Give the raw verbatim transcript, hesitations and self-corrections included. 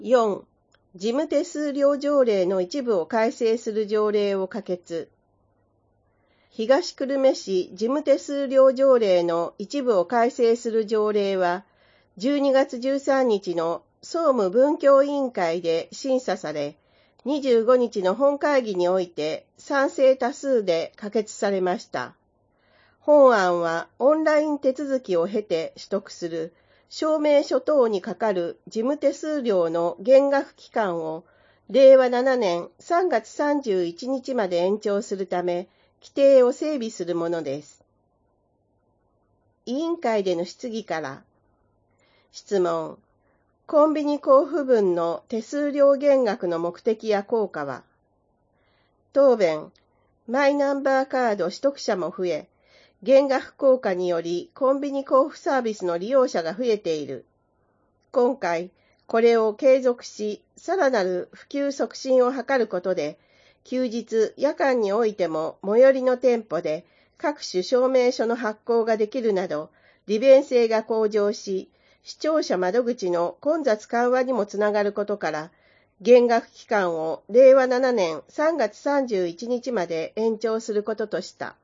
よん. 事務手数料条例の一部を改正する条例を可決。東久留米市事務手数料条例の一部を改正する条例は、じゅうにがつじゅうさんにちの総務文教委員会で審査され、にじゅうごにちの本会議において賛成多数で可決されました。本案はオンライン手続きを経て取得する証明書等にかかる事務手数料の減額期間をれいわななねんさんがつさんじゅういちにちまで延長するため、規定を整備するものです。委員会での質疑から。質問。コンビニ交付分の手数料減額の目的や効果は？答弁。マイナンバーカード取得者も増え、減額効果によりコンビニ交付サービスの利用者が増えている。今回、これを継続し、さらなる普及促進を図ることで、休日、夜間においても最寄りの店舗で各種証明書の発行ができるなど、利便性が向上し、視聴者窓口の混雑緩和にもつながることから、減額期間をれいわななねんさんがつさんじゅういちにちまで延長することとした。